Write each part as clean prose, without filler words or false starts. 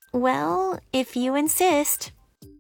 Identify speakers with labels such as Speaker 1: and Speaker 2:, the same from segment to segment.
Speaker 1: Well, if you insist.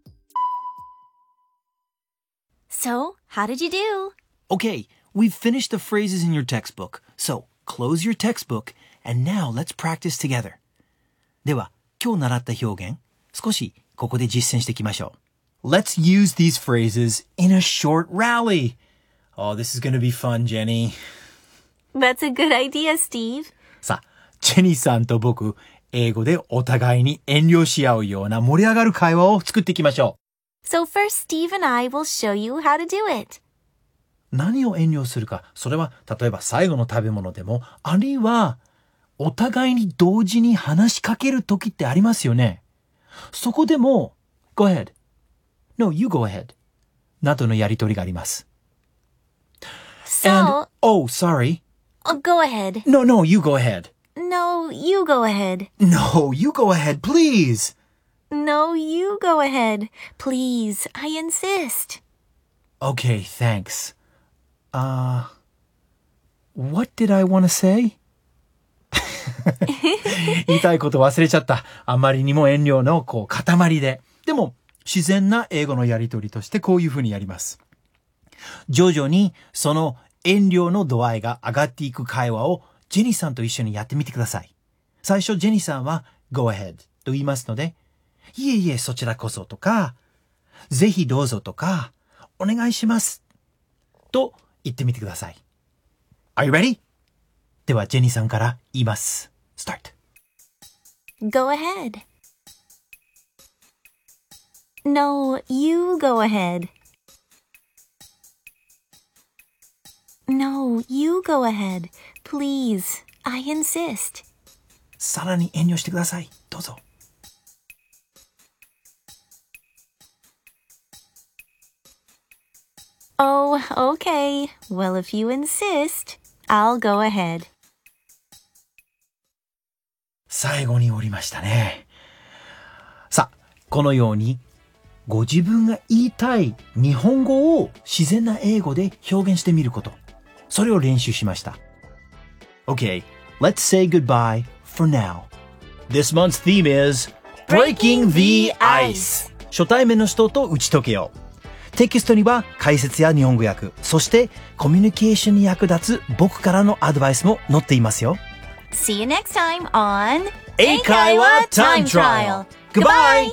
Speaker 1: So, how did you do?
Speaker 2: Okay, we've finished the phrases in your textbook. So, close your textbook, and now let's practice together. では、今日習った表現、少しここで実践していきましょう。Let's use these phrases in a short rally. Oh, this is going to be fun, Jenny.
Speaker 1: That's a good idea, Steve.
Speaker 2: さあ、ジェニーさんと僕、英語でお互いに遠慮し合うような盛り上がる会話を作っていきましょう。
Speaker 1: So first, Steve and I will show you how to do it.
Speaker 2: 何を遠慮するか、それは例えば最後の食べ物でも、あるいはお互いに同時に話しかける時ってありますよね。そこでも、go ahead. No, you go ahead. などのやりとりがあります。
Speaker 1: So,
Speaker 2: oh, sorry.
Speaker 1: Go ahead.
Speaker 2: No, you go ahead.
Speaker 1: No, you go ahead.
Speaker 2: No, you go ahead, please.
Speaker 1: No, you go ahead. Please, I insist.
Speaker 2: Okay, thanks. What did I want to say? 言いたいこと忘れちゃった。あまりにも遠慮の塊で。でも、自然な英語のやりとりとしてこういうふうにやります。徐々にその遠慮の度合いが上がっていく会話をジェニーさんと一緒にやってみてください。最初ジェニーさんは Go ahead と言いますので、いえいえそちらこそとか、ぜひどうぞとか、お願いしますと言ってみてください。Are you ready? ではジェニーさんから言います。Start.
Speaker 1: Go ahead. No, you go ahead. No, you go ahead. Please, I insist.
Speaker 2: さらに遠慮してください。どうぞ。
Speaker 1: Oh, okay. Well, if you insist, I'll go ahead.
Speaker 2: 最後におりましたね。さあ、このようにご自分が言いたい日本語を自然な英語で表現してみること。それを練習しました。Okay, let's say goodbye for now. This month's theme is Breaking the Ice. 初対面の人と打ち解けよう。テキストには解説や日本語訳、そしてコミュニケーションに役立つ僕からのアドバイスも載っていますよ。
Speaker 1: See you next time on
Speaker 2: 英会話 Time Trial. Goodbye!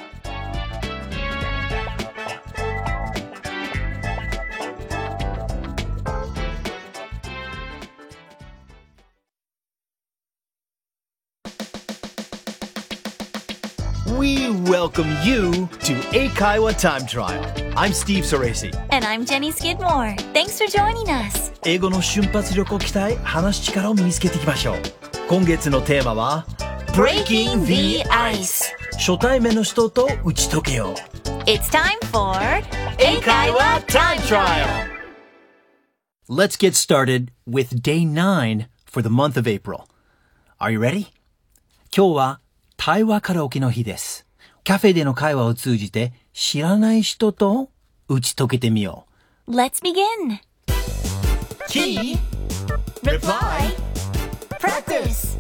Speaker 2: We welcome you to Eikaiwa Time Trial. I'm Steve Soresi.
Speaker 1: And I'm Jenny Skidmore. Thanks for joining us.
Speaker 2: 英語の瞬発力を鍛え、話す力を身につけていきましょう。今月のテーマは
Speaker 1: Breaking the Ice.
Speaker 2: 初対面の人と打ち解けよう。
Speaker 1: It's time for 英会話 Time Trial.
Speaker 2: Let's get started with day 9 for the month of April. Are you ready? 今日は対話カラオケの日です。カフェでの会話を通じて知らない人と打ち解けてみよ
Speaker 1: う。Let's begin.
Speaker 2: Key, reply,
Speaker 1: practice.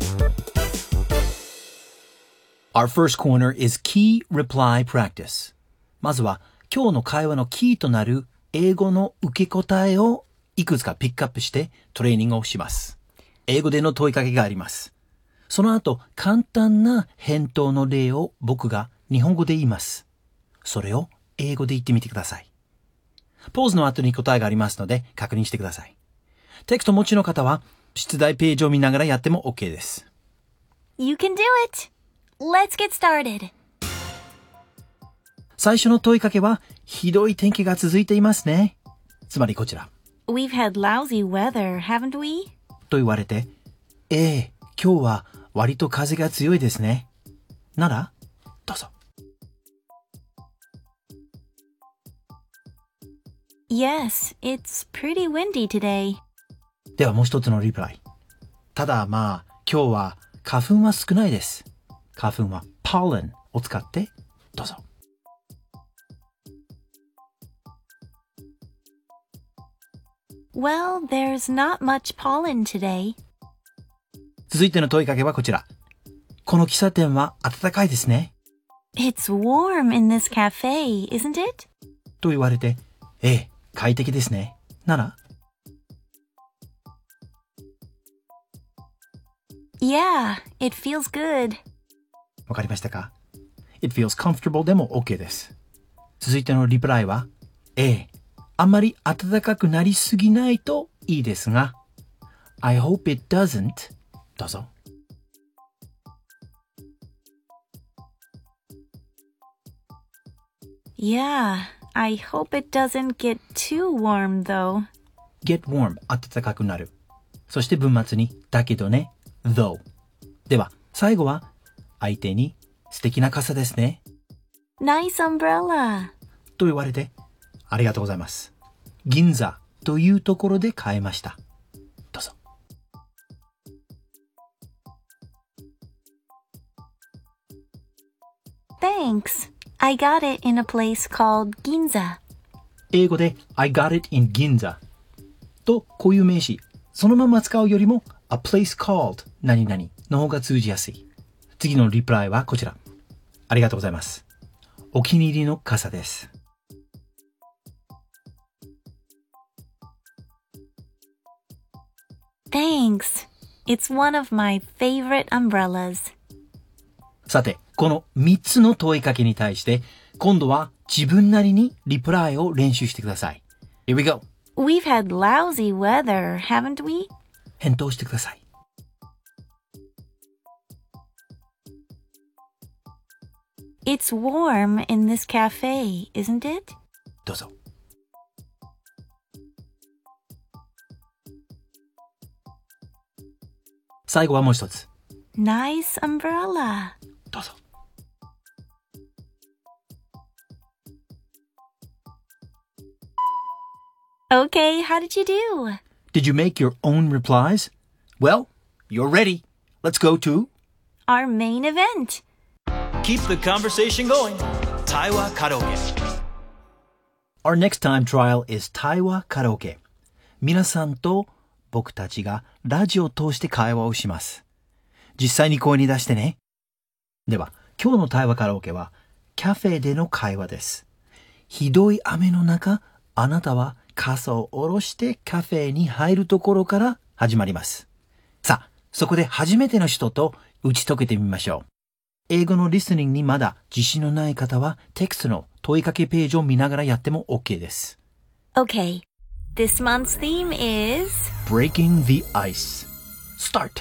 Speaker 2: Our first corner is key reply practice. まずは今日の会話のキーとなる英語の受け答えをいくつかピックアップしてトレーニングをします。英語での問いかけがあります。その後、簡単な返答の例を僕が日本語で言います。それを英語で言ってみてください。ポーズの後に答えがありますので確認してください。テキストお持ちの方は出題ページを見ながらやっても OK です。
Speaker 1: You can do it! Let's get started.
Speaker 2: 最初の問いかけはひどい天気が続いていますね。つまりこちら。
Speaker 1: We've had lousy weather, haven't we?
Speaker 2: と言われて、今日は割と風が強いですね。なら、どうぞ。
Speaker 1: Yes, it's pretty windy today.
Speaker 2: ではもう一つのリプライ。ただ今日は花粉は少ないです。花粉は pollen を使ってどうぞ。
Speaker 1: Well, there's not much pollen today.
Speaker 2: 続いての問いかけはこちら。 この喫茶店は暖かいですね。
Speaker 1: It's warm in this cafe, isn't it?
Speaker 2: と言われて、ええ、快適ですね。なら、
Speaker 1: Yeah, it feels good.
Speaker 2: わかりましたか？ It feels comfortable でも OK です。続いてのリプライは、ええ、あんまり暖かくなりすぎないといいですが、I hope it doesn't. どうぞ。
Speaker 1: Yeah, I hope it doesn't get too warm though.
Speaker 2: get warm 暖かくなる。そして文末にだけどね though。では最後は相手に素敵な傘ですね
Speaker 1: Nice umbrella.
Speaker 2: と言われてありがとうございます。銀座というところで買えました。どうぞ。
Speaker 1: Thanks. I got it in a place called Ginza.
Speaker 2: 英語で I got it in 銀座と固有名詞そのまま使うよりも a place called 何々の方が通じやすい。次のリプライはこちら。ありがとうございます。お気に入りの傘です。
Speaker 1: Thanks. It's one of my favorite umbrellas.
Speaker 2: さて、この3つの問いかけに対して、今度は自分なりにリプライを練習してください。Here we go.
Speaker 1: We've had lousy weather, haven't we?
Speaker 2: 返答してください。
Speaker 1: It's warm in this cafe, isn't it?
Speaker 2: どうぞ。最後はもう一つ。
Speaker 1: Nice umbrella.
Speaker 2: どうぞ。
Speaker 1: Okay, how did you do?
Speaker 2: Did you make your own replies? Well, you're ready. Let's go to
Speaker 1: Our main event.
Speaker 2: Keep the conversation going. Taiwa Karaoke. Our next time trial is Taiwa Karaoke. 皆さんと僕たちがラジオを通して会話をします。実際に声に出してね。では、今日の対話カラオケはカフェでの会話です。ひどい雨の中、あなたは傘を下ろしてカフェに入るところから始まります。さあ、そこで初めての人と打ち解けてみましょう。英語のリスニングにまだ自信のない方はテキストの問いかけページを見ながらやっても OK です。
Speaker 1: Okay, this month's theme is
Speaker 2: Breaking the Ice. Start.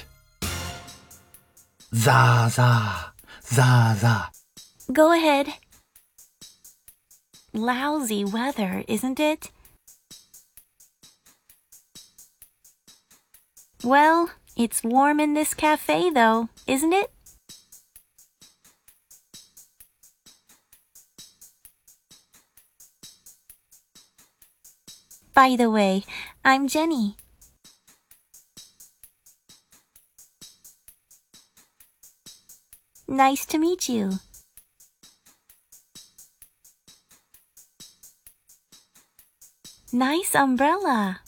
Speaker 2: ザーザー、ザーザ
Speaker 1: ー。Go ahead. Lousy weather, isn't it? Well, it's warm in this cafe though, isn't it? By the way, I'm Jenny. Nice to meet you. Nice umbrella.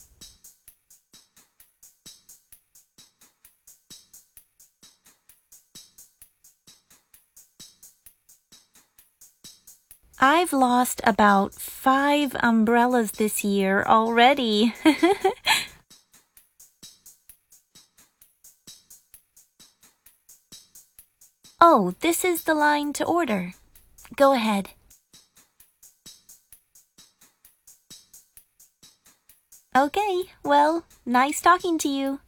Speaker 1: I've lost about 5 umbrellas this year already. Oh, this is the line to order. Go ahead. Okay, well, nice talking to you.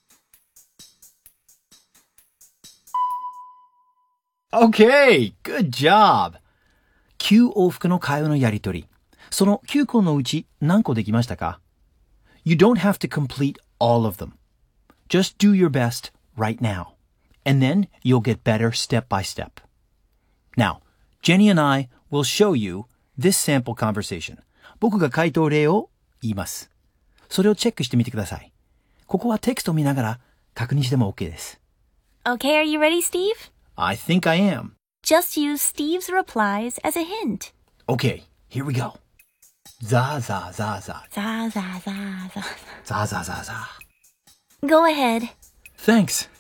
Speaker 2: Okay, good job! 9往復の会話のやりとり。その9個のうち何個できましたか？ You don't have to complete all of them. Just do your best right now. And then you'll get better step by step. Now, Jenny and I will show you this sample conversation. 僕が回答例を言います。それをチェックしてみてください。ここはテキストを見ながら確認しても OK です。
Speaker 1: Okay, are you ready, Steve?
Speaker 2: I think I am.
Speaker 1: Just use Steve's replies as a hint.
Speaker 2: Okay, here we go. ザーザーザーザー。
Speaker 1: ザーザーザーザー。
Speaker 2: ザーザーザーザー。
Speaker 1: Go ahead.
Speaker 2: Thanks.